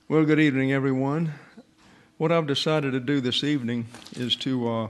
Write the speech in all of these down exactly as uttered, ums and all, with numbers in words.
Well, good evening, everyone. What I've decided to do this evening is to uh,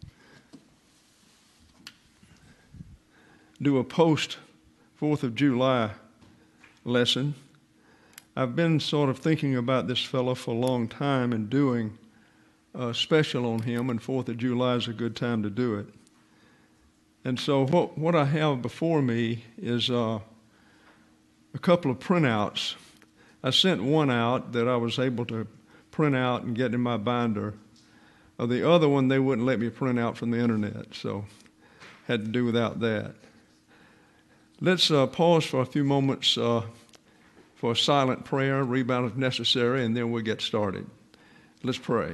do a post fourth of July lesson. I've been sort of thinking about this fellow for a long time and doing a special on him, and fourth of July is a good time to do it. And so what, what I have before me is uh, a couple of printouts. I sent one out that I was able to print out and get in my binder. Uh, the other one, they wouldn't let me print out from the internet, so had to do without that. Let's uh, pause for a few moments uh, for a silent prayer, rebound if necessary, and then we'll get started. Let's pray.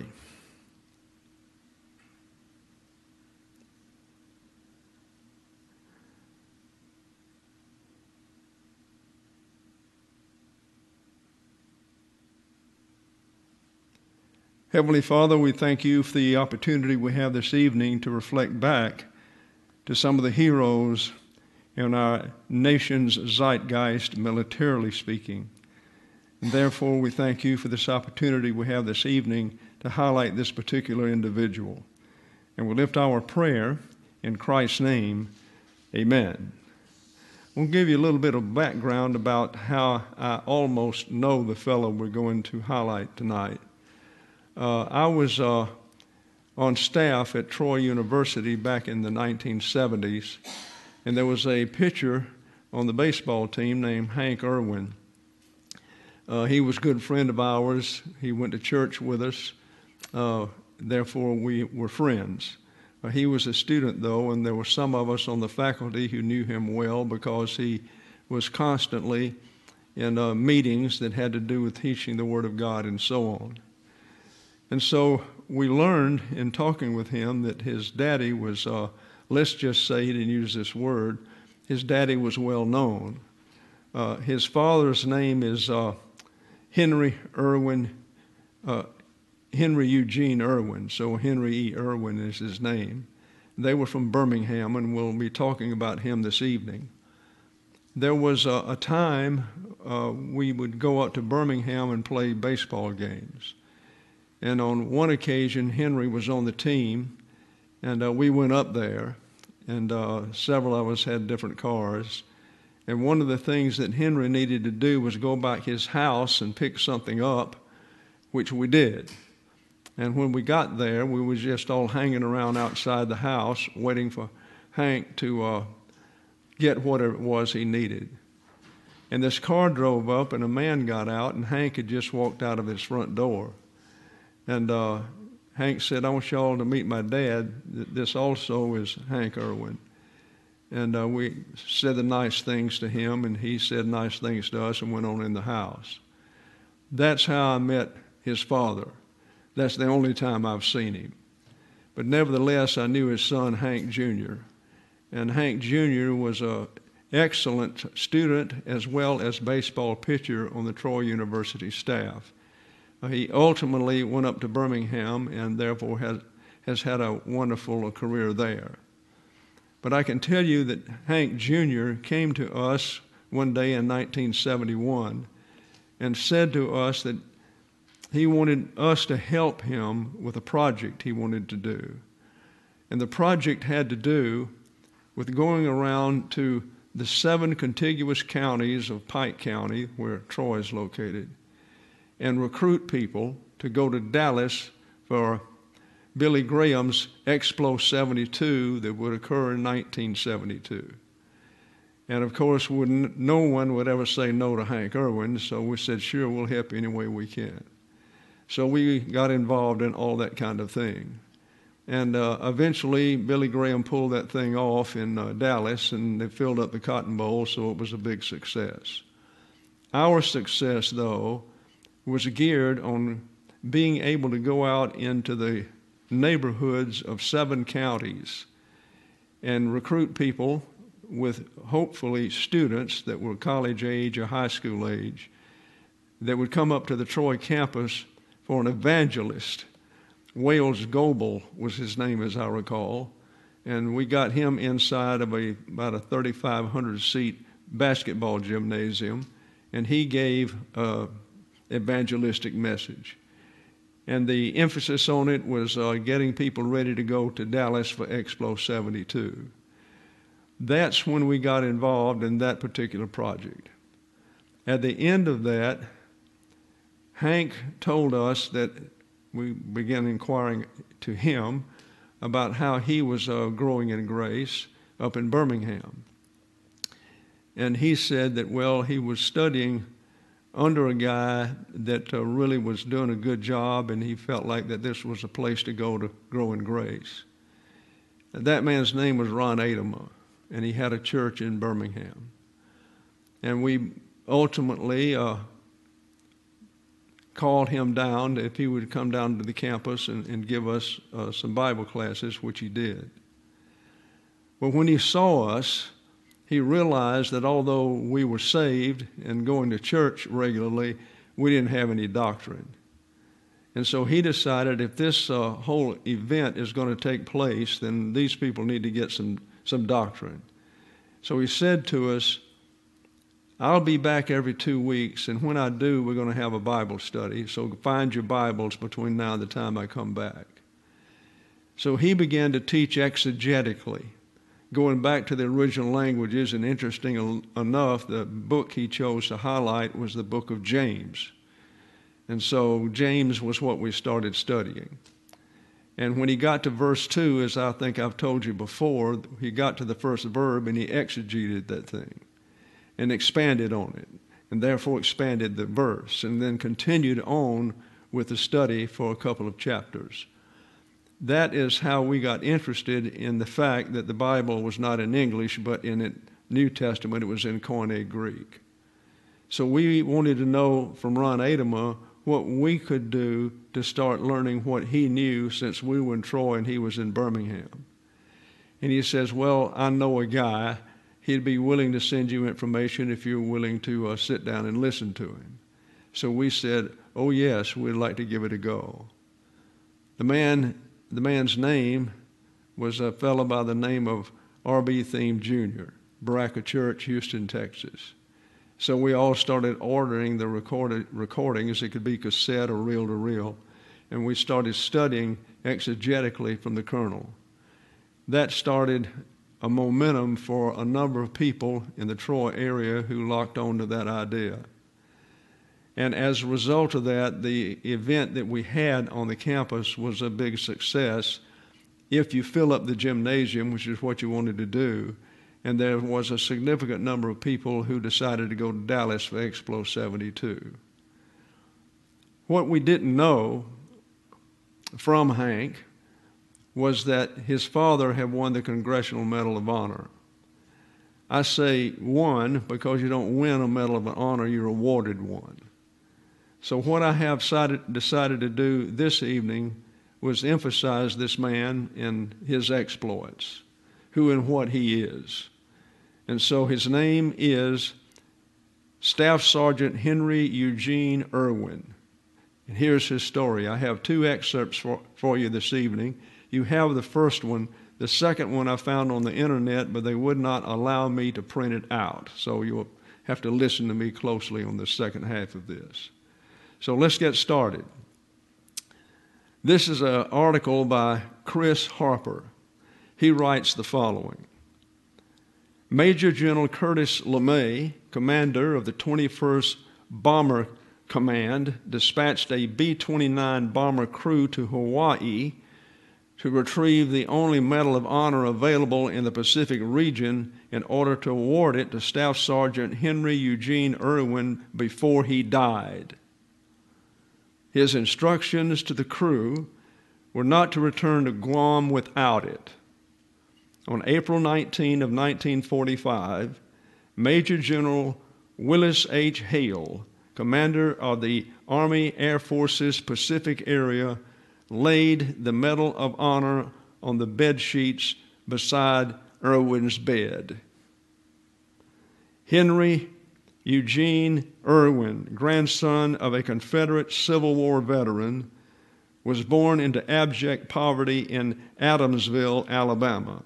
Heavenly Father, we thank you for the opportunity we have this evening to reflect back to some of the heroes in our nation's zeitgeist, militarily speaking. And therefore, we thank you for this opportunity we have this evening to highlight this particular individual. And we lift our prayer in Christ's name. Amen. We'll give you a little bit of background about how I almost know the fellow we're going to highlight tonight. Uh, I was uh, on staff at Troy University back in the nineteen seventies, and there was a pitcher on the baseball team named Hank Irwin. Uh, he was a good friend of ours. He went to church with us. Uh, therefore, we were friends. Uh, he was a student, though, and there were some of us on the faculty who knew him well because he was constantly in uh, meetings that had to do with teaching the Word of God and so on. And so we learned in talking with him that his daddy was, uh, let's just say, he didn't use this word, his daddy was well known. Uh, his father's name is uh, Henry Irwin, uh, Henry Eugene Irwin, so Henry E. Irwin is his name. They were from Birmingham, and we'll be talking about him this evening. There was a, a time uh, we would go up to Birmingham and play baseball games. And on one occasion, Henry was on the team, and uh, we went up there, and uh, several of us had different cars. And one of the things that Henry needed to do was go back his house and pick something up, which we did. And when we got there, we was just all hanging around outside the house, waiting for Hank to uh, get whatever it was he needed. And this car drove up, and a man got out, and Hank had just walked out of his front door. And uh, Hank said, I want y'all to meet my dad. This also is Hank Irwin. And uh, we said the nice things to him, and he said nice things to us and went on in the house. That's how I met his father. That's the only time I've seen him. But nevertheless, I knew his son, Hank Junior And Hank Junior was an excellent student as well as baseball pitcher on the Troy University staff. Uh, he ultimately went up to Birmingham and therefore has, has had a wonderful career there. But I can tell you that Hank Junior came to us one day in nineteen seventy-one and said to us that he wanted us to help him with a project he wanted to do. And the project had to do with going around to the seven contiguous counties of Pike County, where Troy is located, and recruit people to go to Dallas for Billy Graham's Explo seventy-two that would occur in nineteen seventy-two. And of course, wouldn't, no one would ever say no to Hank Irwin, so we said, sure, we'll help any way we can. So we got involved in all that kind of thing. And uh, eventually, Billy Graham pulled that thing off in uh, Dallas, and they filled up the Cotton Bowl, so it was a big success. Our success, though, was geared on being able to go out into the neighborhoods of seven counties and recruit people with hopefully students that were college age or high school age that would come up to the Troy campus for an evangelist. Wales Goebel was his name, as I recall, and we got him inside of a about a thirty-five hundred seat basketball gymnasium, and he gave uh, evangelistic message. And the emphasis on it was uh, getting people ready to go to Dallas for Explo seventy-two. That's when we got involved in that particular project. At the end of that, Hank told us that we began inquiring to him about how he was uh, growing in grace up in Birmingham. And he said that, well, he was studying under a guy that uh, really was doing a good job, and he felt like that this was a place to go to grow in grace. That man's name was Ron Adema, and he had a church in Birmingham. And we ultimately uh, called him down if he would come down to the campus and, and give us uh, some Bible classes, which he did. But when he saw us, he realized that although we were saved and going to church regularly, we didn't have any doctrine. And so he decided if this uh, whole event is going to take place, then these people need to get some, some doctrine. So he said to us, I'll be back every two weeks, and when I do, we're going to have a Bible study, so find your Bibles between now and the time I come back. So he began to teach exegetically, going back to the original languages, and interesting enough, the book he chose to highlight was the book of James. And so James was what we started studying. And when he got to verse two, as I think I've told you before, he got to the first verb and he exegeted that thing and expanded on it, and therefore expanded the verse, and then continued on with the study for a couple of chapters. That is how we got interested in the fact that the Bible was not in English, but in the New Testament it was in Koine Greek. So we wanted to know from Ron Adema what we could do to start learning what he knew, since we were in Troy and he was in Birmingham. And he says, well, I know a guy. He'd be willing to send you information if you're willing to uh, sit down and listen to him. So we said, oh yes, we'd like to give it a go. The man, the man's name was a fellow by the name of R B Thiem Junior, Baraka Church, Houston, Texas. So we all started ordering the recorded recordings. It could be cassette or reel to reel. And we started studying exegetically from the Colonel. That started a momentum for a number of people in the Troy area who locked on to that idea. And as a result of that, the event that we had on the campus was a big success. If you fill up the gymnasium, which is what you wanted to do, and there was a significant number of people who decided to go to Dallas for Explo seventy-two. What we didn't know from Hank was that his father had won the Congressional Medal of Honor. I say won because you don't win a Medal of Honor, you're awarded one. So what I have decided, decided to do this evening was emphasize this man and his exploits, who and what he is. And so his name is Staff Sergeant Henry Eugene Irwin. And here's his story. I have two excerpts for, for you this evening. You have the first one. The second one I found on the internet, but they would not allow me to print it out. So you'll have to listen to me closely on the second half of this. So let's get started. This is an article by Chris Harper. He writes the following. Major General Curtis LeMay, commander of the twenty-first Bomber Command, dispatched a B twenty-nine bomber crew to Hawaii to retrieve the only Medal of Honor available in the Pacific region in order to award it to Staff Sergeant Henry Eugene Irwin before he died. His instructions to the crew were not to return to Guam without it. On April nineteenth of nineteen forty-five, Major General Willis H. Hale, commander of the Army Air Force's Pacific area, laid the Medal of Honor on the bed sheets beside Irwin's bed. Henry Eugene Irwin, grandson of a Confederate Civil War veteran, was born into abject poverty in Adamsville, Alabama.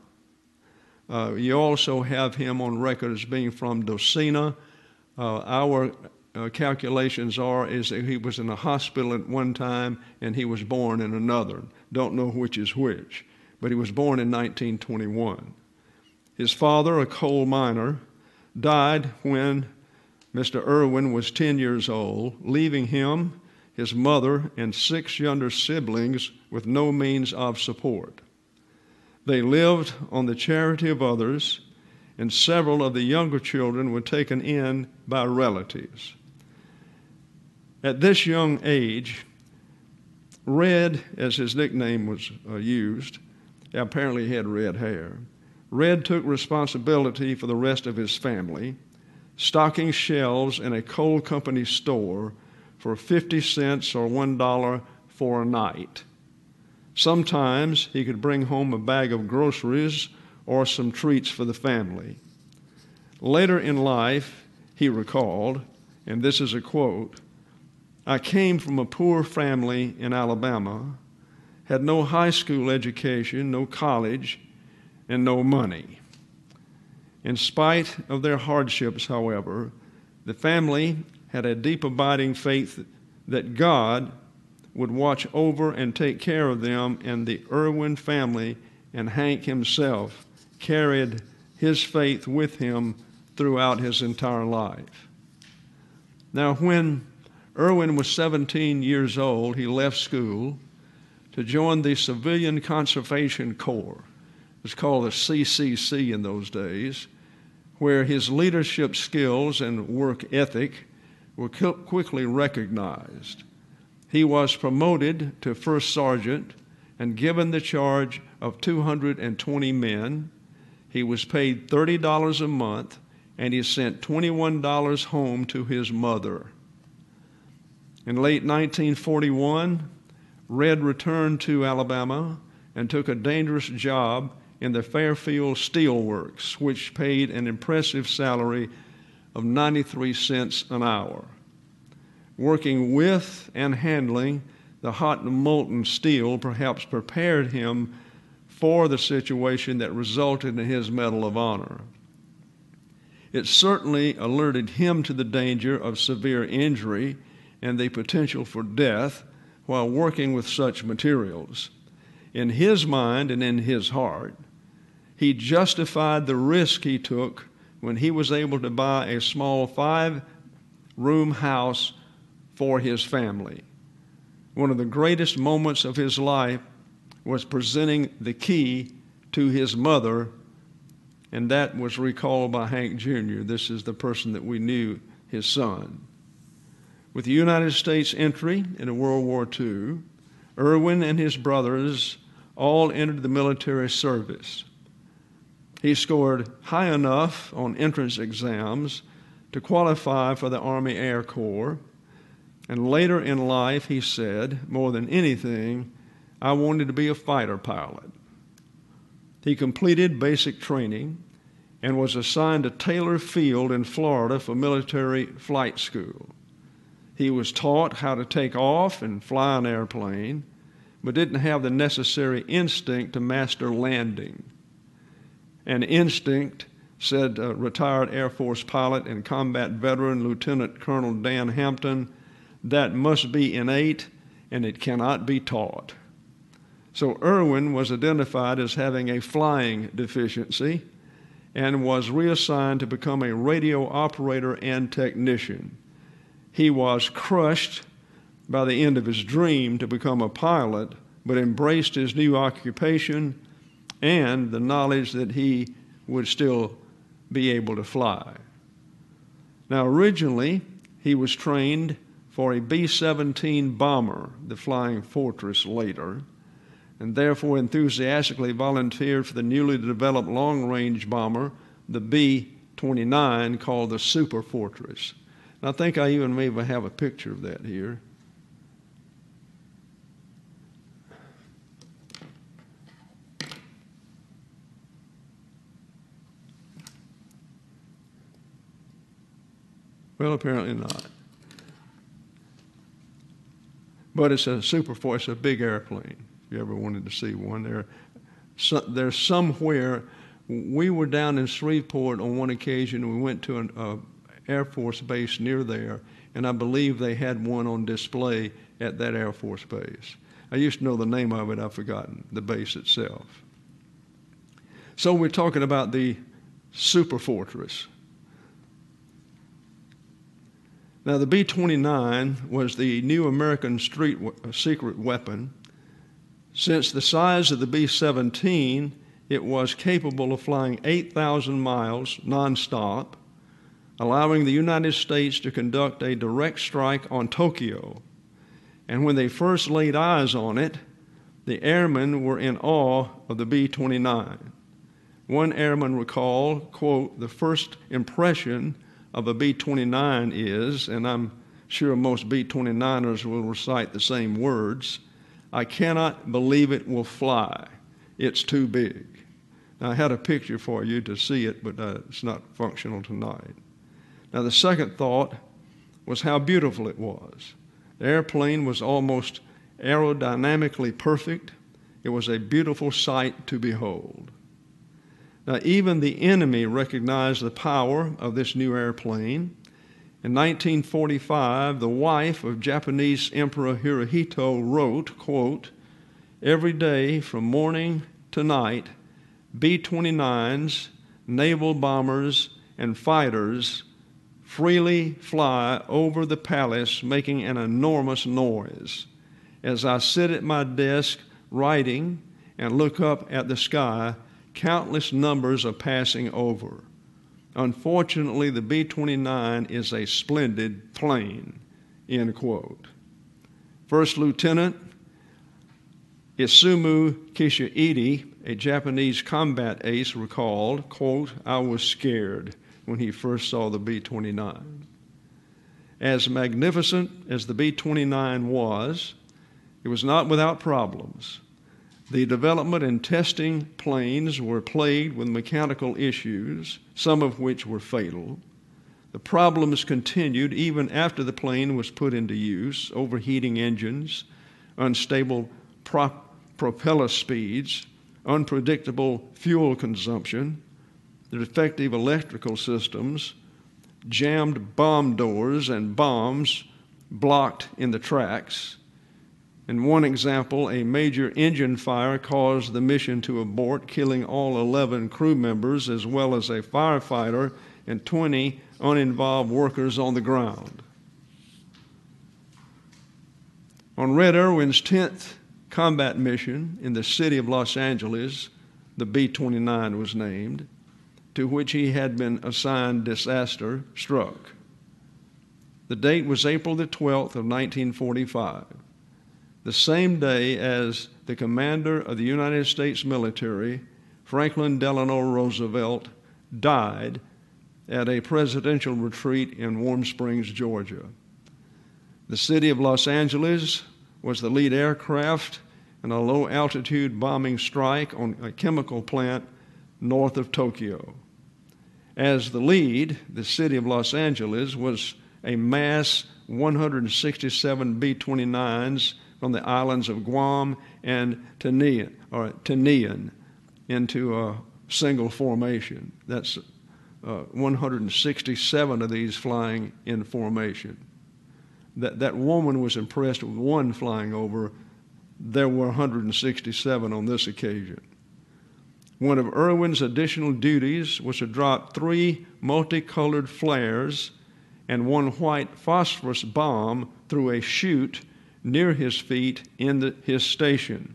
Uh, you also have him on record as being from Docena. Uh, our uh, calculations are is that he was in a hospital at one time and he was born in another. Don't know which is which, but he was born in nineteen twenty-one. His father, a coal miner, died when Mister Irwin was ten years old, leaving him, his mother, and six younger siblings with no means of support. They lived on the charity of others, and several of the younger children were taken in by relatives. At this young age, Red, as his nickname was uh, used, apparently he had red hair, Red took responsibility for the rest of his family, stocking shelves in a coal company store for fifty cents or one dollar for a night. Sometimes he could bring home a bag of groceries or some treats for the family. Later in life, he recalled, and this is a quote, "I came from a poor family in Alabama, had no high school education, no college, and no money. In spite of their hardships, however, the family had a deep abiding faith that God would watch over and take care of them, and the Irwin family and Hank himself carried his faith with him throughout his entire life." Now, when Irwin was seventeen years old, he left school to join the Civilian Conservation Corps. It was called the C C C in those days, where his leadership skills and work ethic were quickly recognized. He was promoted to first sergeant and given the charge of two hundred twenty men. He was paid thirty dollars a month, and he sent twenty-one dollars home to his mother. In late nineteen forty-one, Red returned to Alabama and took a dangerous job in the Fairfield Steel Works, which paid an impressive salary of ninety-three cents an hour. Working with and handling the hot and molten steel perhaps prepared him for the situation that resulted in his Medal of Honor. It certainly alerted him to the danger of severe injury and the potential for death while working with such materials. In his mind and in his heart, he justified the risk he took when he was able to buy a small five-room house for his family. One of the greatest moments of his life was presenting the key to his mother, and that was recalled by Hank Junior This is the person that we knew, his son. With the United States entry into World War Two, Irwin and his brothers all entered the military service. He scored high enough on entrance exams to qualify for the Army Air Corps, and later in life he said, more than anything, I wanted to be a fighter pilot. He completed basic training and was assigned to Taylor Field in Florida for military flight school. He was taught how to take off and fly an airplane, but didn't have the necessary instinct to master landing. An instinct, said uh, retired Air Force pilot and combat veteran Lieutenant Colonel Dan Hampton, that must be innate and it cannot be taught. So Irwin was identified as having a flying deficiency and was reassigned to become a radio operator and technician. He was crushed by the end of his dream to become a pilot, but embraced his new occupation and the knowledge that he would still be able to fly. Now, originally, he was trained for a B seventeen bomber, the Flying Fortress later, and therefore enthusiastically volunteered for the newly developed long-range bomber, the B twenty-nine, called the Super Fortress. And I think I even maybe have a picture of that here. Well, apparently not. But it's a Super Fortress, it's a big airplane. If you ever wanted to see one, there, so, there's somewhere. We were down in Shreveport on one occasion. We went to an, uh, Air Force Base near there, and I believe they had one on display at that Air Force Base. I used to know the name of it, I've forgotten, the base itself. So we're talking about the super fortress. Now, the B twenty-nine was the new American street secret weapon. Since the size of the B seventeen, it was capable of flying eight thousand miles nonstop, allowing the United States to conduct a direct strike on Tokyo. And when they first laid eyes on it, the airmen were in awe of the B twenty-nine. One airman recalled, quote, "The first impression of a B twenty-nine is," and I'm sure most B twenty-niners will recite the same words, "I cannot believe it will fly. It's too big." Now, I had a picture for you to see it, but uh, it's not functional tonight. Now, the second thought was how beautiful it was. The airplane was almost aerodynamically perfect. It was a beautiful sight to behold. Now, even the enemy recognized the power of this new airplane. In nineteen forty-five, the wife of Japanese Emperor Hirohito wrote, quote, "Every day from morning to night, B twenty-nines, naval bombers, and fighters freely fly over the palace, making an enormous noise. As I sit at my desk writing and look up at the sky, countless numbers are passing over. Unfortunately, the B twenty-nine is a splendid plane," end quote. First Lieutenant Isumu Kishiide, a Japanese combat ace, recalled, quote, "I was scared when he first saw the B twenty-nine. As magnificent as the B twenty-nine was, it was not without problems. The development and testing planes were plagued with mechanical issues, some of which were fatal. The problems continued even after the plane was put into use: overheating engines, unstable prop- propeller speeds, unpredictable fuel consumption, the defective electrical systems, jammed bomb doors, and bombs blocked in the tracks. In one example, a major engine fire caused the mission to abort, killing all eleven crew members as well as a firefighter and twenty uninvolved workers on the ground. On Red Irwin's tenth combat mission in the city of Los Angeles, the B twenty-nine was named, to which he had been assigned, disaster struck. The date was April the twelfth of nineteen forty-five. The same day as the commander of the United States military, Franklin Delano Roosevelt, died at a presidential retreat in Warm Springs, Georgia. The city of Los Angeles was the lead aircraft in a low-altitude bombing strike on a chemical plant north of Tokyo. As the lead, the city of Los Angeles was a mass one hundred sixty-seven B twenty-nines from the islands of Guam and Tinian, or Tinian into a single formation. That's uh, one hundred sixty-seven of these flying in formation. That, that woman was impressed with one flying over. There were one hundred sixty-seven on this occasion. One of Irwin's additional duties was to drop three multicolored flares and one white phosphorus bomb through a chute near his feet in the, his station.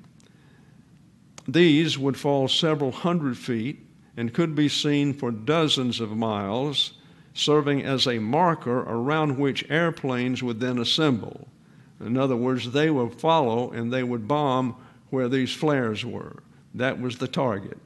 These would fall several hundred feet and could be seen for dozens of miles, serving as a marker around which airplanes would then assemble. In other words, they would follow and they would bomb where these flares were. That was the target.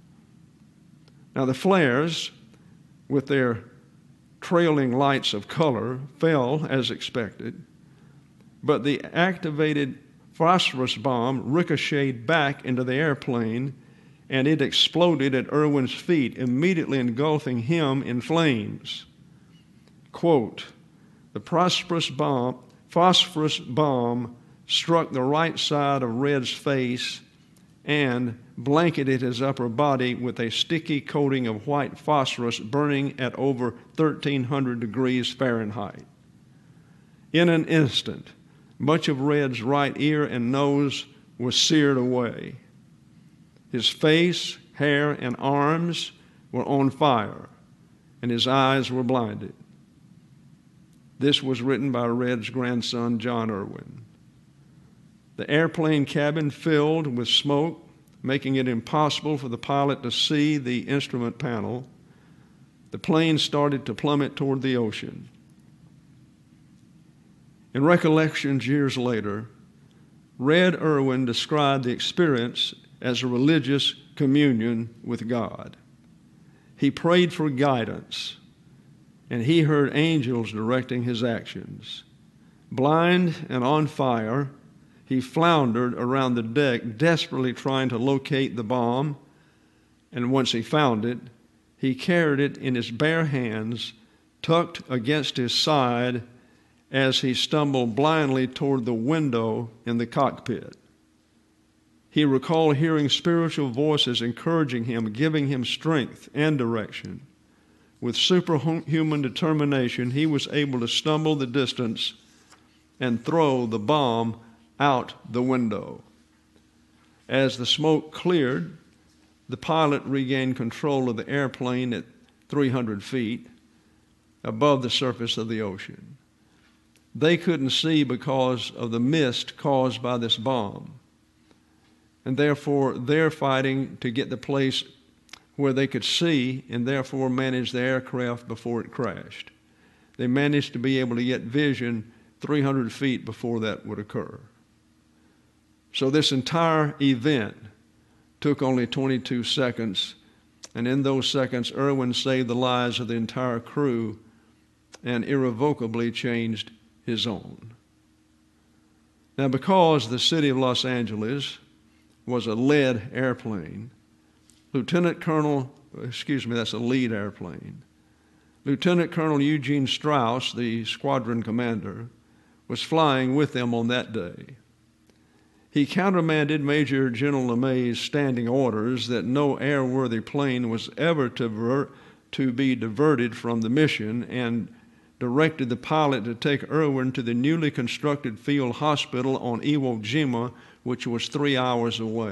Now, the flares, with their trailing lights of color, fell as expected, but the activated phosphorus bomb ricocheted back into the airplane, and it exploded at Irwin's feet, immediately engulfing him in flames. Quote, "The phosphorus bomb, phosphorus bomb struck the right side of Red's face and blanketed his upper body with a sticky coating of white phosphorus burning at over thirteen hundred degrees Fahrenheit. In an instant, much of Red's right ear and nose was seared away. His face, hair, and arms were on fire, and his eyes were blinded. This was written by Red's grandson, John Irwin. The airplane cabin filled with smoke, making it impossible for the pilot to see the instrument panel. The plane started to plummet toward the ocean. In recollections years later, Red Irwin described the experience as a religious communion with God. He prayed for guidance, and he heard angels directing his actions. Blind and on fire, he floundered around the deck, desperately trying to locate the bomb, and once he found it, he carried it in his bare hands, tucked against his side, as he stumbled blindly toward the window in the cockpit. He recalled hearing spiritual voices encouraging him, giving him strength and direction. With superhuman determination, he was able to stumble the distance and throw the bomb out the window. As the smoke cleared, the pilot regained control of the airplane at three hundred feet above the surface of the ocean. They couldn't see because of the mist caused by this bomb, and therefore they're fighting to get the place where they could see and therefore manage the aircraft before it crashed. They managed to be able to get vision three hundred feet before that would occur. So this entire event took only twenty-two seconds, and in those seconds, Irwin saved the lives of the entire crew and irrevocably changed his own. Now, because the city of Los Angeles was a lead airplane, Lieutenant Colonel, excuse me, that's a lead airplane, Lieutenant Colonel Eugene Strauss, the squadron commander, was flying with them on that day. He countermanded Major General LeMay's standing orders that no airworthy plane was ever to, ver- to be diverted from the mission, and directed the pilot to take Irwin to the newly constructed field hospital on Iwo Jima, which was three hours away.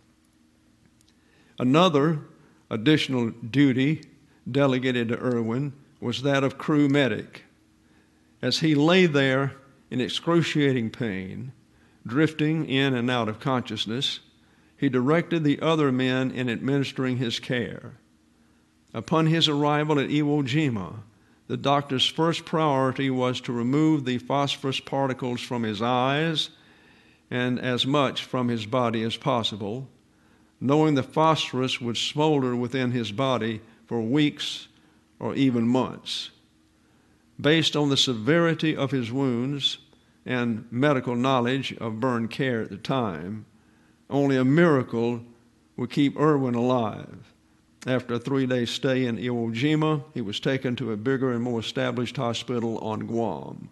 Another additional duty delegated to Irwin was that of crew medic. As he lay there in excruciating pain, drifting in and out of consciousness, he directed the other men in administering his care. Upon his arrival at Iwo Jima, the doctor's first priority was to remove the phosphorus particles from his eyes and as much from his body as possible, knowing the phosphorus would smolder within his body for weeks or even months. Based on the severity of his wounds and medical knowledge of burn care at the time, only a miracle would keep Irwin alive. After a three-day stay in Iwo Jima, he was taken to a bigger and more established hospital on Guam.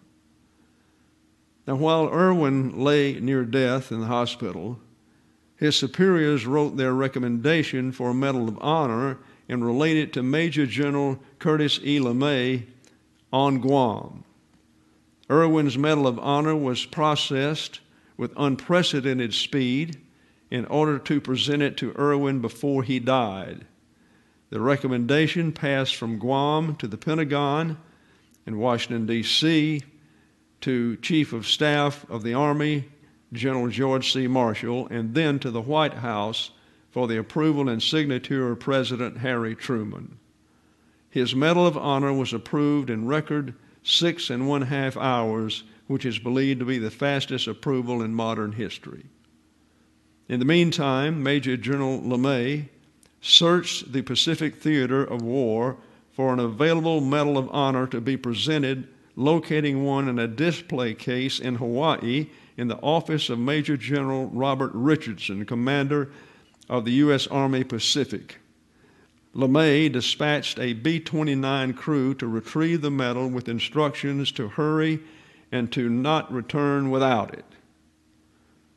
Now, while Irwin lay near death in the hospital, his superiors wrote their recommendation for a Medal of Honor and related it to Major General Curtis E. LeMay on Guam. Irwin's Medal of Honor was processed with unprecedented speed in order to present it to Irwin before he died. The recommendation passed from Guam to the Pentagon in Washington, D C, to Chief of Staff of the Army, General George C. Marshall, and then to the White House for the approval and signature of President Harry Truman. His Medal of Honor was approved in record six and one half hours, which is believed to be the fastest approval in modern history. In the meantime, Major General LeMay searched the Pacific theater of war for an available Medal of Honor to be presented, locating one in a display case in Hawaii in the office of Major General Robert Richardson, commander of the U S Army Pacific. LeMay dispatched a B twenty-nine crew to retrieve the medal with instructions to hurry and to not return without it.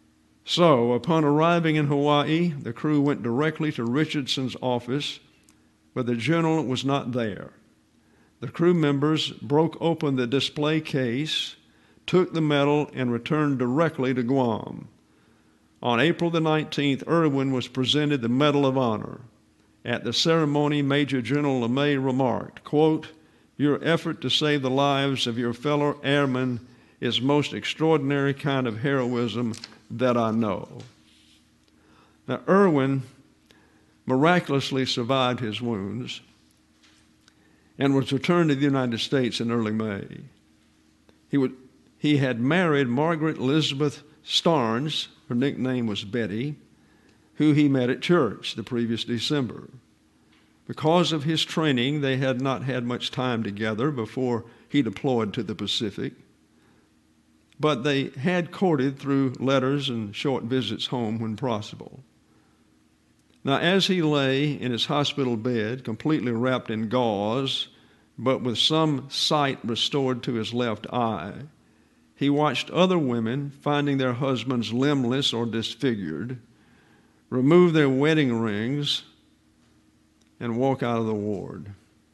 So, upon arriving in Hawaii, the crew went directly to Richardson's office, but the general was not there. The crew members broke open the display case, took the medal, and returned directly to Guam. On April the nineteenth, Irwin was presented the Medal of Honor. At the ceremony, Major General LeMay remarked, quote, "Your effort to save the lives of your fellow airmen is most extraordinary kind of heroism that I know." Now, Irwin miraculously survived his wounds and was returned to the United States in early May. He, would, he had married Margaret Elizabeth Starnes, her nickname was Betty, who he met at church the previous December. Because of his training, they had not had much time together before he deployed to the Pacific, but they had courted through letters and short visits home when possible. Now, as he lay in his hospital bed, completely wrapped in gauze, but with some sight restored to his left eye, he watched other women, finding their husbands limbless or disfigured, remove their wedding rings and walk out of the ward.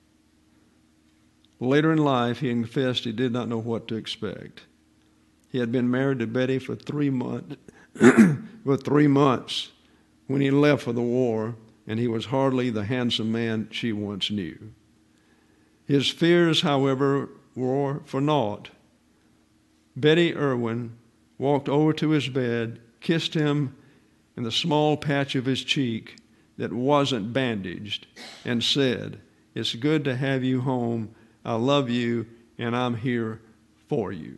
Later in life, he confessed he did not know what to expect. He had been married to Betty for three months, for three months when he left for the war, and he was hardly the handsome man she once knew. His fears, however, were for naught. Betty Irwin walked over to his bed, kissed him in the small patch of his cheek that wasn't bandaged, and said, "It's good to have you home. I love you, and I'm here for you."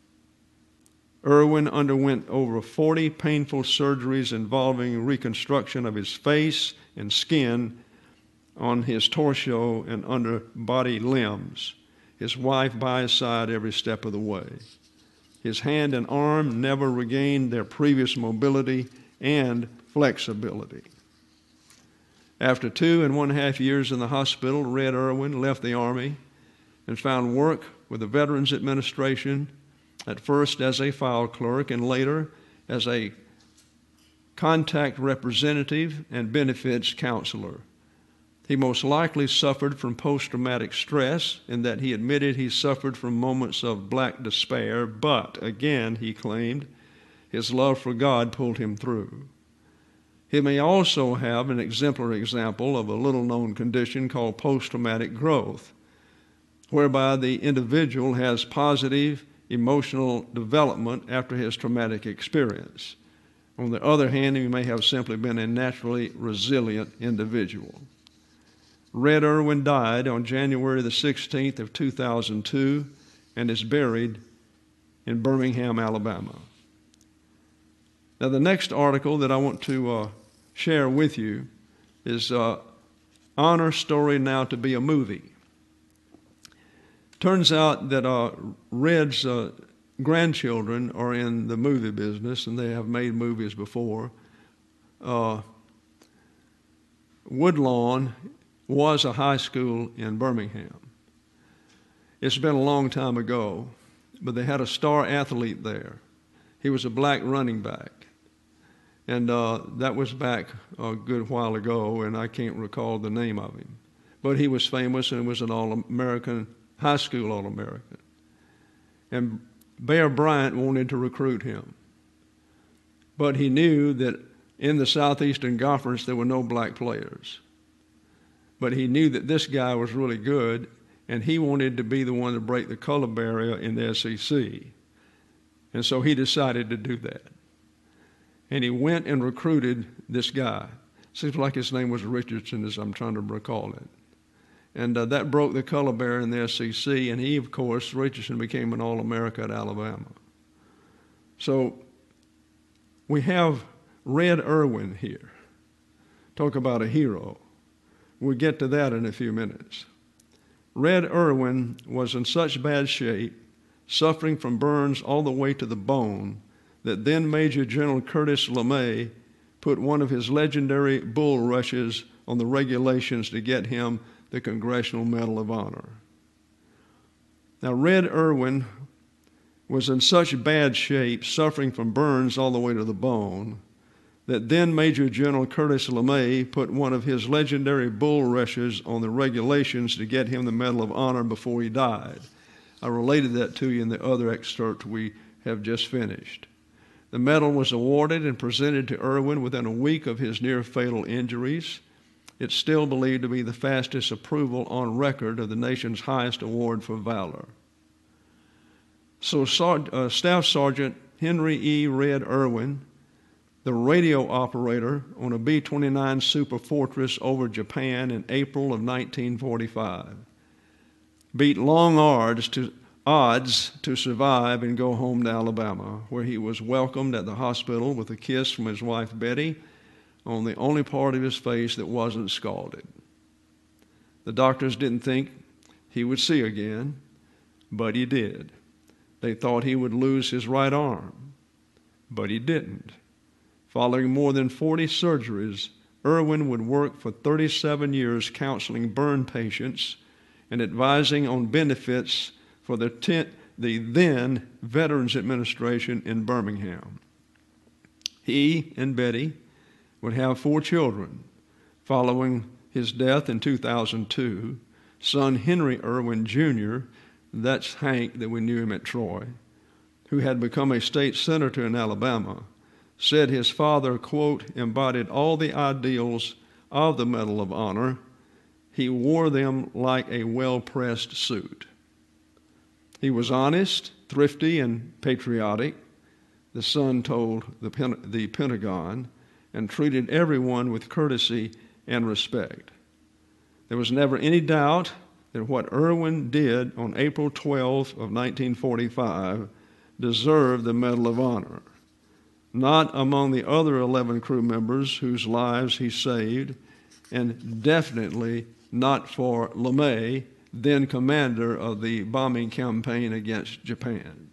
Irwin underwent over forty painful surgeries involving reconstruction of his face and skin on his torso and under body limbs, his wife by his side every step of the way. His hand and arm never regained their previous mobility and flexibility. After two and one half years in the hospital, Red Irwin left the Army and found work with the Veterans Administration, at first as a file clerk and later as a contact representative and benefits counselor. He most likely suffered from post-traumatic stress in that he admitted he suffered from moments of black despair, but again, he claimed, his love for God pulled him through. He may also have an exemplary example of a little-known condition called post-traumatic growth, whereby the individual has positive emotional development after his traumatic experience. On the other hand, he may have simply been a naturally resilient individual. Red Irwin died on January the sixteenth of two thousand two and is buried in Birmingham, Alabama. Now, the next article that I want to uh, share with you is uh, Honor Story Now to Be a Movie. Turns out that uh, Red's uh, grandchildren are in the movie business, and they have made movies before. Uh, Woodlawn was a high school in Birmingham. It's been a long time ago, but they had a star athlete there. He was a black running back, and uh, that was back a good while ago, and I can't recall the name of him. But he was famous and was an All-American, high school All-American. And Bear Bryant wanted to recruit him, but he knew that in the Southeastern Conference there were no black players. But he knew that this guy was really good, and he wanted to be the one to break the color barrier in the S E C. And so he decided to do that. And he went and recruited this guy. Seems like his name was Richardson, as I'm trying to recall it. And uh, that broke the color barrier in the S E C, and he, of course, Richardson became an All-America at Alabama. So we have Red Irwin here. Talk about a hero. We'll get to that in a few minutes. Red Irwin was in such bad shape, suffering from burns all the way to the bone, that then Major General Curtis LeMay put one of his legendary bull rushes on the regulations to get him the Congressional Medal of Honor. Now, Red Irwin was in such bad shape, suffering from burns all the way to the bone, that then Major General Curtis LeMay put one of his legendary bull rushes on the regulations to get him the Medal of Honor before he died. I related that to you in the other excerpt we have just finished. The medal was awarded and presented to Irwin within a week of his near-fatal injuries. It's still believed to be the fastest approval on record of the nation's highest award for valor. So uh, Staff Sergeant Henry E. Red Irwin, the radio operator on a B twenty-nine Super Fortress over Japan in April of nineteen forty-five, beat long odds to, odds to survive and go home to Alabama, where he was welcomed at the hospital with a kiss from his wife Betty on the only part of his face that wasn't scalded. The doctors didn't think he would see again, but he did. They thought he would lose his right arm, but he didn't. Following more than forty surgeries, Irwin would work for thirty-seven years counseling burn patients and advising on benefits for the, ten, the then Veterans Administration in Birmingham. He and Betty would have four children. Following his death in two thousand two, son Henry Irwin Junior, that's Hank that we knew him at Troy, who had become a state senator in Alabama, said his father, quote, embodied all the ideals of the Medal of Honor. He wore them like a well-pressed suit. He was honest, thrifty, and patriotic, the son told the, Pen- the Pentagon, and treated everyone with courtesy and respect. There was never any doubt that what Irwin did on April twelfth of nineteen forty-five deserved the Medal of Honor. Not among the other eleven crew members whose lives he saved, and definitely not for LeMay, then commander of the bombing campaign against Japan.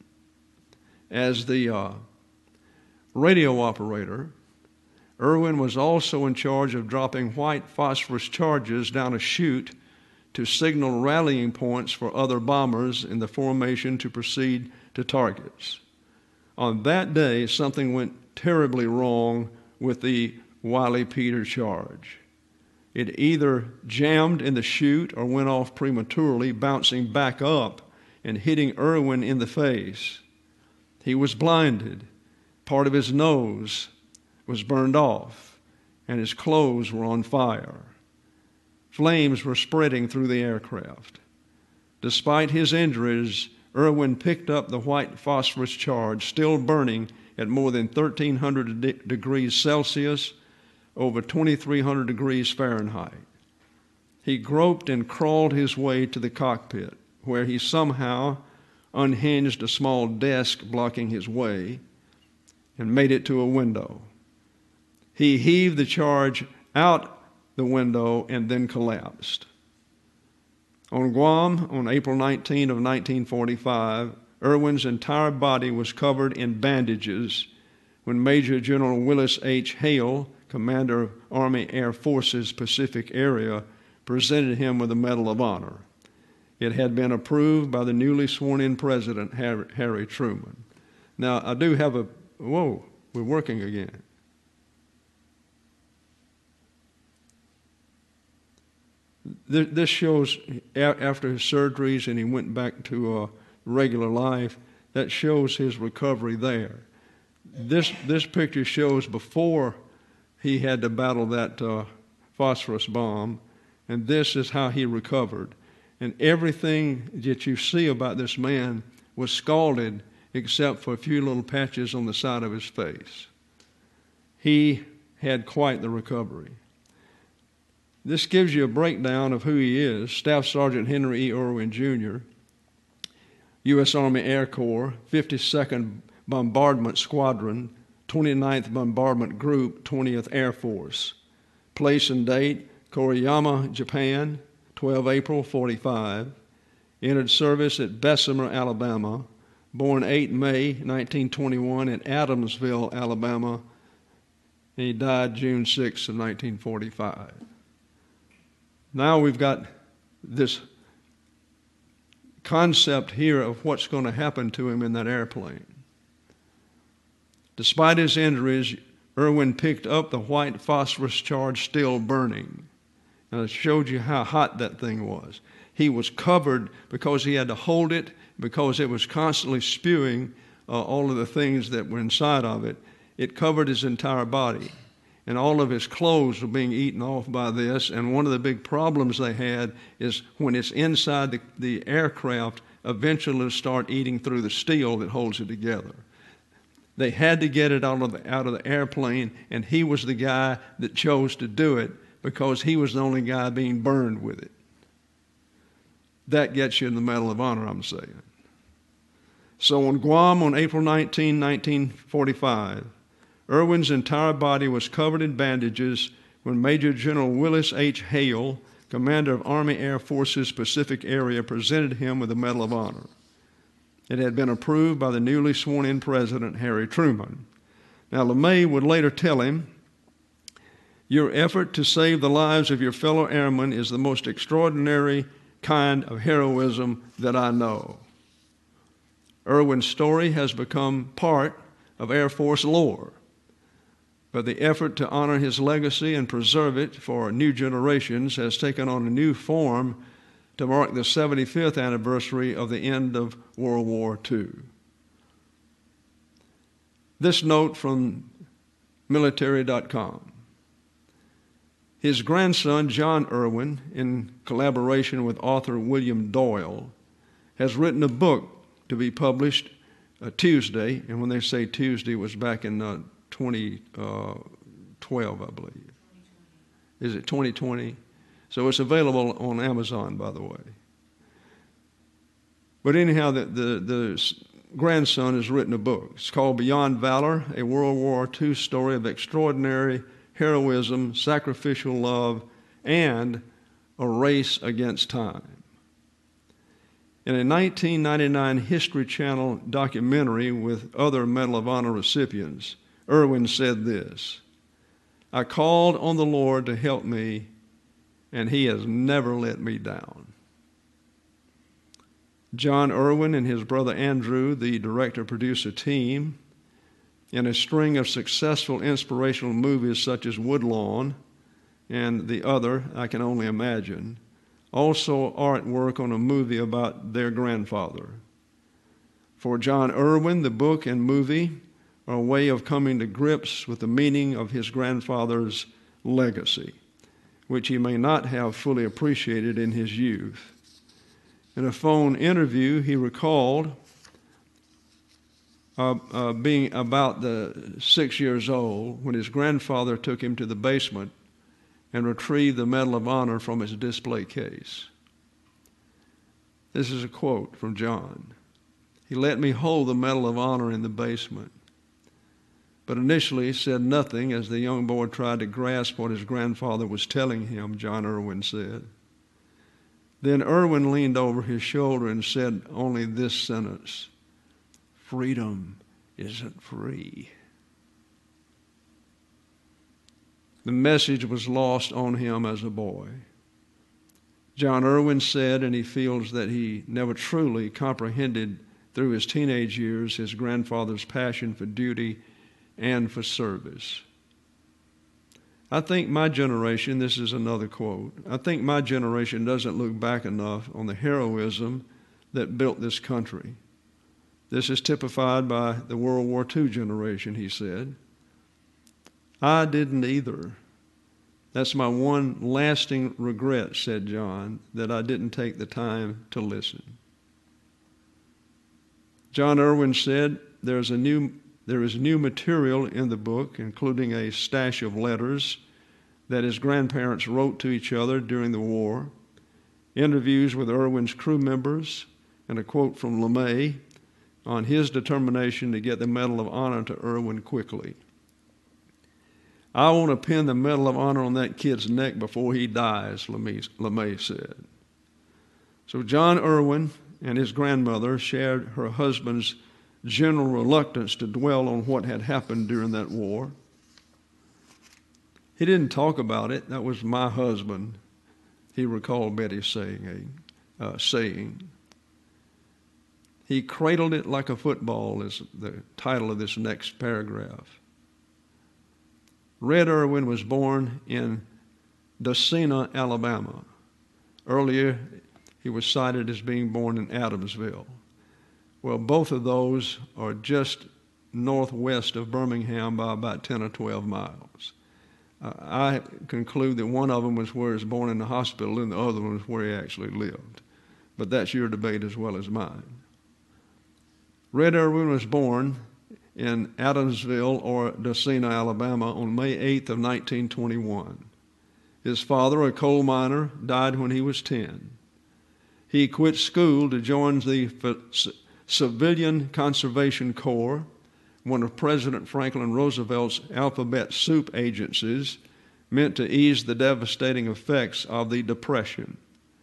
As the uh, radio operator, Irwin was also in charge of dropping white phosphorus charges down a chute to signal rallying points for other bombers in the formation to proceed to targets. On that day, something went terribly wrong with the Wiley Peter charge. It either jammed in the chute or went off prematurely, bouncing back up and hitting Irwin in the face. He was blinded. Part of his nose was burned off, and his clothes were on fire. Flames were spreading through the aircraft. Despite his injuries, Irwin picked up the white phosphorus charge, still burning at more than thirteen hundred de- degrees Celsius, over twenty-three hundred degrees Fahrenheit. He groped and crawled his way to the cockpit, where he somehow unhinged a small desk blocking his way and made it to a window. He heaved the charge out the window and then collapsed. On Guam, on April nineteenth of nineteen forty-five, Irwin's entire body was covered in bandages when Major General Willis H. Hale, commander of Army Air Forces Pacific Area, presented him with the Medal of Honor. It had been approved by the newly sworn-in President, Harry Truman. Now, I do have a, whoa, we're working again. This shows after his surgeries and he went back to uh, regular life, that shows his recovery there. This, this picture shows before he had to battle that uh, phosphorus bomb, and this is how he recovered. And everything that you see about this man was scalded except for a few little patches on the side of his face. He had quite the recovery. This gives you a breakdown of who he is. Staff Sergeant Henry E. Irwin Junior, U S Army Air Corps, fifty-second Bombardment Squadron, twenty-ninth Bombardment Group, twentieth Air Force. Place and date, Koriyama, Japan, twelve April forty-five. Entered service at Bessemer, Alabama. Born eighth May nineteen twenty-one at Adamsville, Alabama. And he died June sixth of nineteen forty-five. Now we've got this concept here of what's going to happen to him in that airplane. Despite his injuries, Irwin picked up the white phosphorus charge still burning. And I showed you how hot that thing was. He was covered because he had to hold it, because it was constantly spewing uh, all of the things that were inside of it. It covered his entire body. And all of his clothes were being eaten off by this. And one of the big problems they had is when it's inside the, the aircraft, eventually it'll start eating through the steel that holds it together. They had to get it out of the, out of the airplane, and he was the guy that chose to do it because he was the only guy being burned with it. That gets you in the Medal of Honor, I'm saying. So on Guam on April nineteenth, nineteen forty-five, Irwin's entire body was covered in bandages when Major General Willis H. Hale, commander of Army Air Forces Pacific Area, presented him with the Medal of Honor. It had been approved by the newly sworn-in President, Harry Truman. Now, LeMay would later tell him, "Your effort to save the lives of your fellow airmen is the most extraordinary kind of heroism that I know." Irwin's story has become part of Air Force lore, but the effort to honor his legacy and preserve it for new generations has taken on a new form to mark the seventy-fifth anniversary of the end of World War Two. This note from military dot com. His grandson, John Irwin, in collaboration with author William Doyle, has written a book to be published uh, Tuesday, and when they say Tuesday, it was back in uh, twenty twelve, I believe. Is it twenty twenty? So it's available on Amazon, by the way. But anyhow, the, the, the grandson has written a book. It's called Beyond Valor, a World War Two story of extraordinary heroism, sacrificial love, and a race against time. In a nineteen ninety-nine History Channel documentary with other Medal of Honor recipients, Irwin said this, "I called on the Lord to help me, and he has never let me down." John Irwin and his brother Andrew, the director-producer team, in a string of successful inspirational movies such as Woodlawn and the other, I Can Only Imagine, also artwork on a movie about their grandfather. For John Irwin, the book and movie are a way of coming to grips with the meaning of his grandfather's legacy, which he may not have fully appreciated in his youth. In a phone interview, he recalled uh, uh, being about the six years old when his grandfather took him to the basement and retrieved the Medal of Honor from his display case. This is a quote from John. "He let me hold the Medal of Honor in the basement, but initially said nothing as the young boy tried to grasp what his grandfather was telling him," John Irwin said. Then Irwin leaned over his shoulder and said only this sentence, "Freedom isn't free." The message was lost on him as a boy. John Irwin said, and he feels that he never truly comprehended through his teenage years his grandfather's passion for duty and for service. I think my generation, this is another quote, I think my generation doesn't look back enough on the heroism that built this country. This is typified by the World War Two generation, he said. I didn't either. That's my one lasting regret, said John, that I didn't take the time to listen. John Irwin said, There's a new, there is new material in the book, including a stash of letters that his grandparents wrote to each other during the war, interviews with Irwin's crew members, and a quote from LeMay on his determination to get the Medal of Honor to Irwin quickly. I want to pin the Medal of Honor on that kid's neck before he dies, LeMay, LeMay said. So John Irwin and his grandmother shared her husband's general reluctance to dwell on what had happened during that war. He didn't talk about it. That was my husband, he recalled Betty saying. Uh, saying. He cradled it like a football is the title of this next paragraph. Red Erwin was born in Dacena, Alabama. Earlier, he was cited as being born in Adamsville. Well, both of those are just northwest of Birmingham by about ten or twelve miles. Uh, I conclude that one of them was where he was born in the hospital and the other one was where he actually lived. But that's your debate as well as mine. Red Erwin was born in Adamsville or Dacena, Alabama on May eighth of nineteen twenty-one. His father, a coal miner, died when he was ten. He quit school to join the Civilian Conservation Corps, one of President Franklin Roosevelt's alphabet soup agencies meant to ease the devastating effects of the Depression.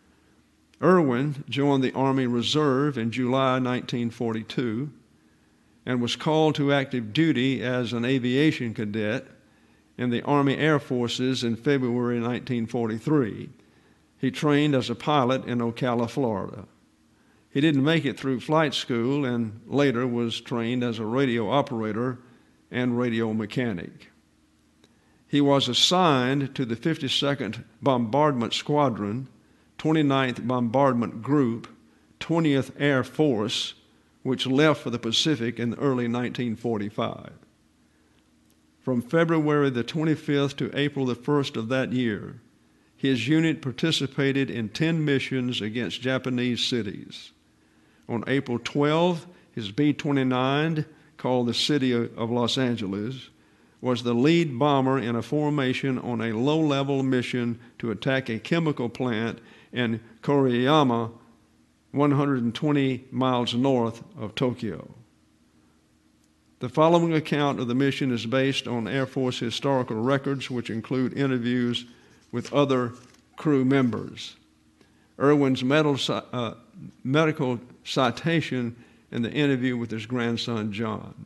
Erwin joined the Army Reserve in July nineteen forty-two and was called to active duty as an aviation cadet in the Army Air Forces in February nineteen forty-three. He trained as a pilot in Ocala, Florida. He didn't make it through flight school and later was trained as a radio operator and radio mechanic. He was assigned to the fifty-second Bombardment Squadron, twenty-ninth Bombardment Group, twentieth Air Force, which left for the Pacific in early nineteen forty-five. From February the twenty-fifth to April the first of that year, his unit participated in ten missions against Japanese cities. On April twelfth, his B twenty-nine, called the City of Los Angeles, was the lead bomber in a formation on a low-level mission to attack a chemical plant in Koriyama, one hundred twenty miles north of Tokyo. The following account of the mission is based on Air Force historical records, which include interviews with other crew members. Erwin's medal, uh, medical citation in the interview with his grandson, John.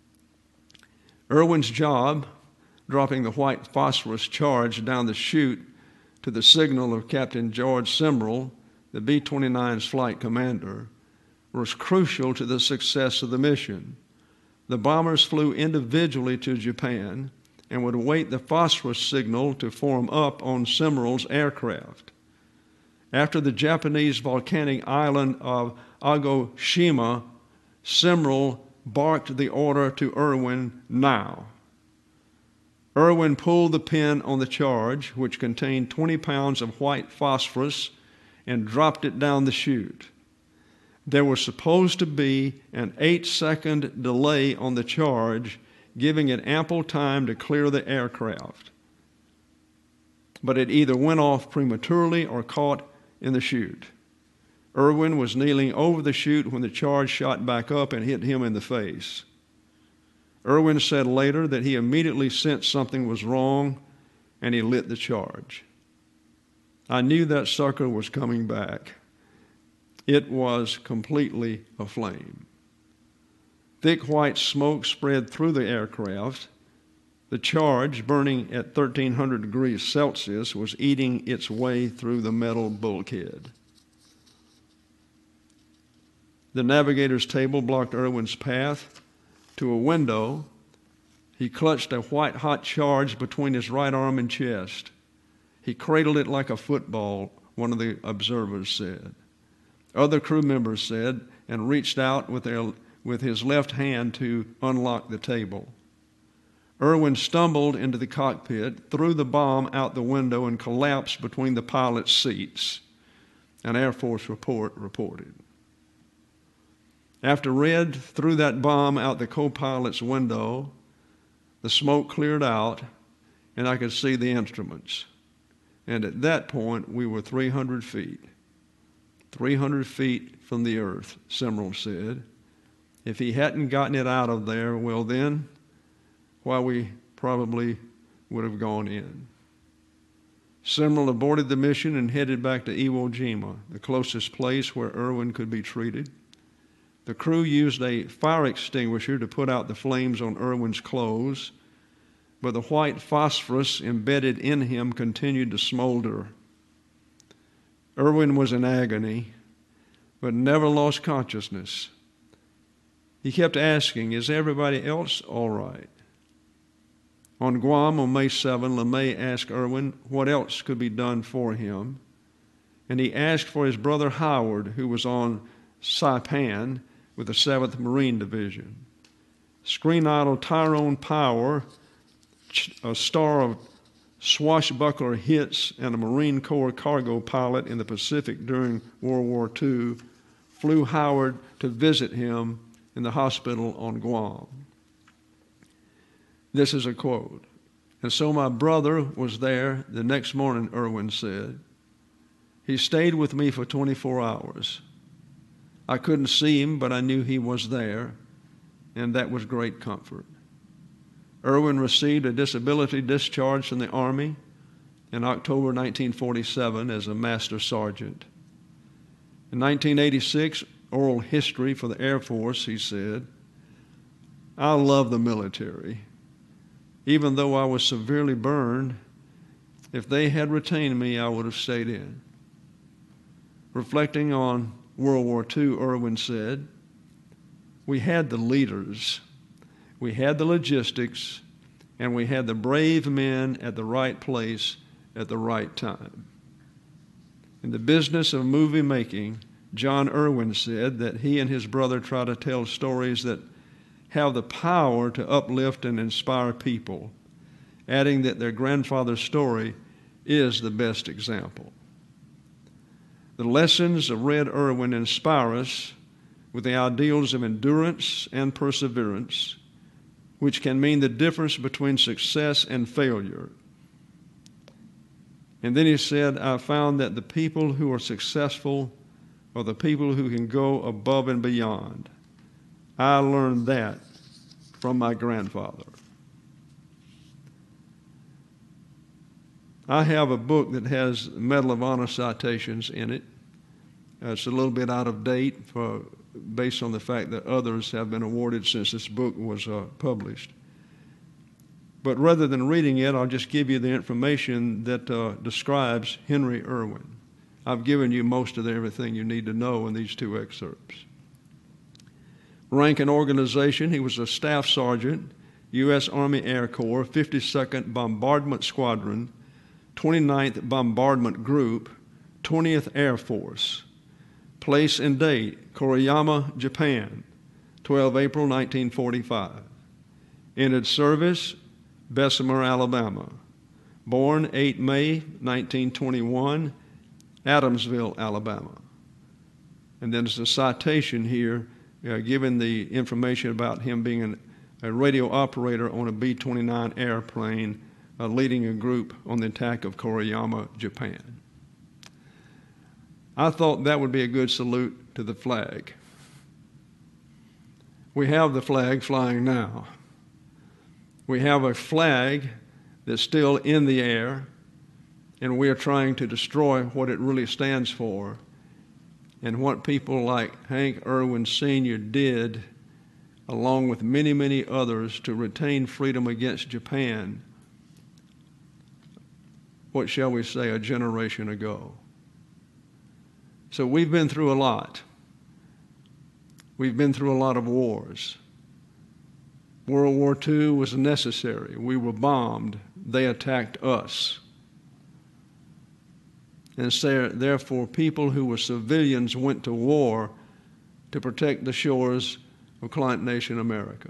Erwin's job, dropping the white phosphorus charge down the chute to the signal of Captain George Simrel, the B twenty-nine's flight commander, was crucial to the success of the mission. The bombers flew individually to Japan and would await the phosphorus signal to form up on Simrel's aircraft. After the Japanese volcanic island of Agoshima, Simrel barked the order to Erwin, "Now." Erwin pulled the pin on the charge, which contained twenty pounds of white phosphorus, and dropped it down the chute. There was supposed to be an eight-second delay on the charge, giving it ample time to clear the aircraft. But it either went off prematurely or caught in the chute. Erwin was kneeling over the chute when the charge shot back up and hit him in the face. Erwin said later that he immediately sensed something was wrong and he lit the charge. I knew that sucker was coming back. It was completely aflame. Thick white smoke spread through the aircraft. The charge, burning at thirteen hundred degrees Celsius, was eating its way through the metal bulkhead. The navigator's table blocked Erwin's path to a window. He clutched a white-hot charge between his right arm and chest. He cradled it like a football, one of the observers said. Other crew members said, and reached out with, their, with his left hand to unlock the table. Erwin stumbled into the cockpit, threw the bomb out the window, and collapsed between the pilot's seats, an Air Force report reported. After Red threw that bomb out the co-pilot's window, the smoke cleared out, and I could see the instruments. And at that point, we were three hundred feet. three hundred feet from the earth, Simrel said. If he hadn't gotten it out of there, well then, why, we probably would have gone in. Simrel aborted the mission and headed back to Iwo Jima, the closest place where Erwin could be treated. The crew used a fire extinguisher to put out the flames on Erwin's clothes, but the white phosphorus embedded in him continued to smolder. Erwin was in agony, but never lost consciousness. He kept asking, is everybody else all right? On Guam on May seventh, LeMay asked Irwin what else could be done for him. And he asked for his brother Howard, who was on Saipan with the seventh Marine Division. Screen idol Tyrone Power, a star of swashbuckler hits and a Marine Corps cargo pilot in the Pacific during World War Two, flew Howard to visit him in the hospital on Guam. This is a quote. And so my brother was there the next morning, Irwin said. He stayed with me for twenty-four hours. I couldn't see him, but I knew he was there, and that was great comfort. Irwin received a disability discharge from the Army in October nineteen forty-seven as a master sergeant. In nineteen eighty-six, oral history for the Air Force, he said, I love the military. Even though I was severely burned, if they had retained me, I would have stayed in. Reflecting on World War Two, Irwin said, we had the leaders, we had the logistics, and we had the brave men at the right place at the right time. In the business of movie making, John Irwin said that he and his brother try to tell stories that have the power to uplift and inspire people, adding that their grandfather's story is the best example. The lessons of Red Irwin inspire us with the ideals of endurance and perseverance, which can mean the difference between success and failure. And then he said, I found that the people who are successful are the people who can go above and beyond. I learned that from my grandfather. I have a book that has Medal of Honor citations in it. Uh, it's a little bit out of date for, based on the fact that others have been awarded since this book was uh, published. But rather than reading it, I'll just give you the information that uh, describes Henry Irwin. I've given you most of everything you need to know in these two excerpts. Rank and organization, he was a staff sergeant, U S Army Air Corps, fifty-second Bombardment Squadron, twenty-ninth Bombardment Group, twentieth Air Force. Place and date, Koriyama, Japan, twelve April nineteen forty-five. Entered service, Bessemer, Alabama. Born eighth May nineteen twenty-one, Adamsville, Alabama. And then there's a citation here uh, giving the information about him being an, a radio operator on a B twenty-nine airplane uh, leading a group on the attack of Koriyama, Japan. I thought that would be a good salute to the flag. We have the flag flying now. We have a flag that's still in the air, and we are trying to destroy what it really stands for. And what people like Hank Irwin Senior did, along with many, many others, to retain freedom against Japan, what shall we say, a generation ago. So we've been through a lot. We've been through a lot of wars. World War Two was necessary. We were bombed. They attacked us. And so, therefore, people who were civilians went to war to protect the shores of client nation America.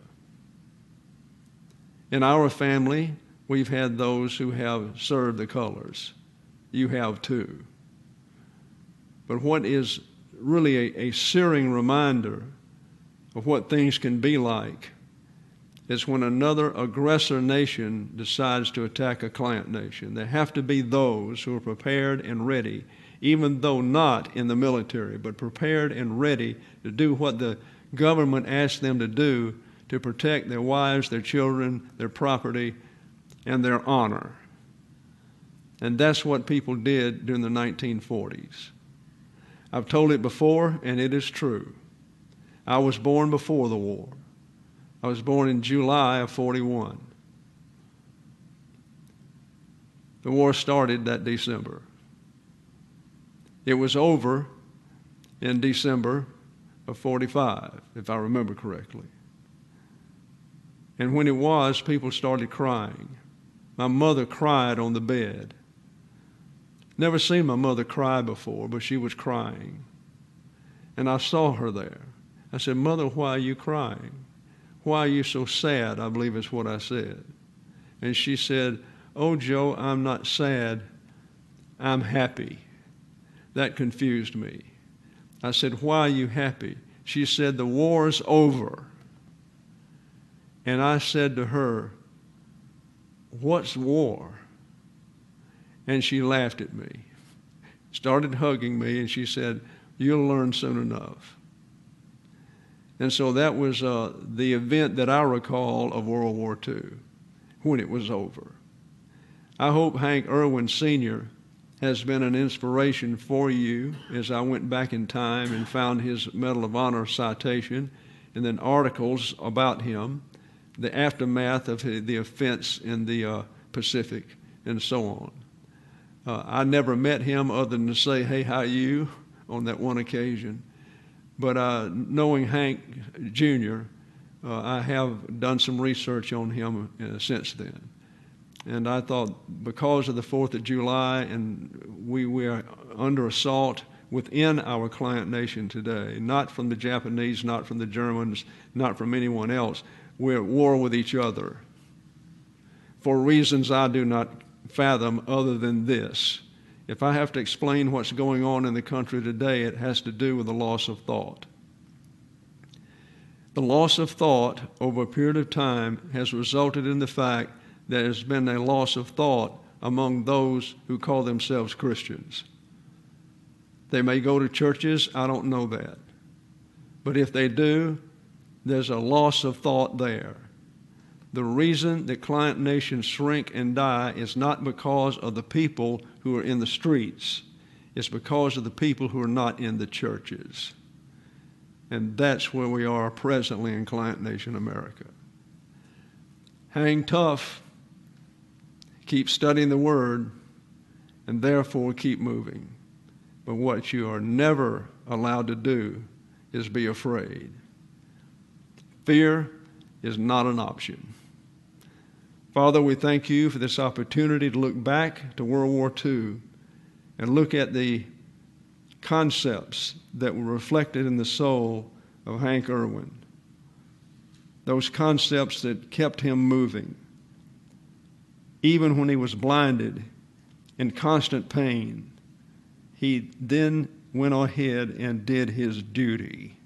In our family, we've had those who have served the colors. You have too. But what is really a, a searing reminder of what things can be like is when another aggressor nation decides to attack a client nation. There have to be those who are prepared and ready, even though not in the military, but prepared and ready to do what the government asks them to do to protect their wives, their children, their property, and their honor. And that's what people did during the nineteen forties. I've told it before, and it is true. I was born before the war. I was born in July of forty-one. The war started that December. It was over in December of forty-five, if I remember correctly. And when it was, people started crying. My mother cried on the bed. Never seen my mother cry before, but she was crying. And I saw her there. I said, "Mother, why are you crying? Why are you so sad?" I believe is what I said. And she said, "Oh, Joe, I'm not sad. I'm happy." That confused me. I said, "Why are you happy?" She said, "The war's over." And I said to her, "What's war?" And she laughed at me, started hugging me, and she said, "You'll learn soon enough." And so that was uh, the event that I recall of World War Two, when it was over. I hope Hank Irwin Senior has been an inspiration for you as I went back in time and found his Medal of Honor citation and then articles about him, the aftermath of the offense in the uh, Pacific, and so on. Uh, I never met him other than to say, "Hey, how are you?" on that one occasion. But uh, knowing Hank Junior, uh, I have done some research on him uh, since then. And I thought because of the fourth of July and we, we are under assault within our client nation today, not from the Japanese, not from the Germans, not from anyone else, we're at war with each other for reasons I do not fathom other than this. If I have to explain what's going on in the country today, it has to do with the loss of thought. The loss of thought over a period of time has resulted in the fact that there's been a loss of thought among those who call themselves Christians. They may go to churches, I don't know that. But if they do, there's a loss of thought there. The reason that client nations shrink and die is not because of the people who are in the streets. It's because of the people who are not in the churches. And that's where we are presently in client nation America. Hang tough, keep studying the Word, and therefore keep moving. But what you are never allowed to do is be afraid. Fear is not an option. Father, we thank you for this opportunity to look back to World War Two and look at the concepts that were reflected in the soul of Hank Irwin. Those concepts that kept him moving. Even when he was blinded in constant pain, he then went ahead and did his duty.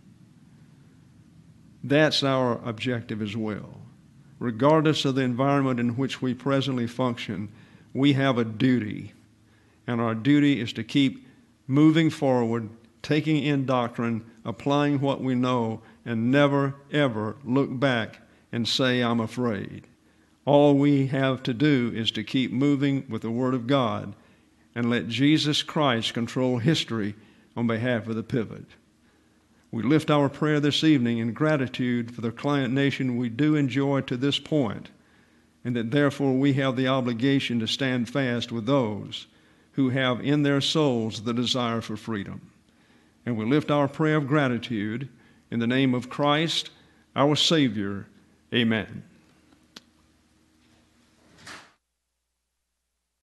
That's our objective as well. Regardless of the environment in which we presently function, we have a duty. And our duty is to keep moving forward, taking in doctrine, applying what we know, and never, ever look back and say, "I'm afraid." All we have to do is to keep moving with the Word of God and let Jesus Christ control history on behalf of the pivot. We lift our prayer this evening in gratitude for the client nation we do enjoy to this point, and that therefore we have the obligation to stand fast with those who have in their souls the desire for freedom. And we lift our prayer of gratitude in the name of Christ, our Savior. Amen.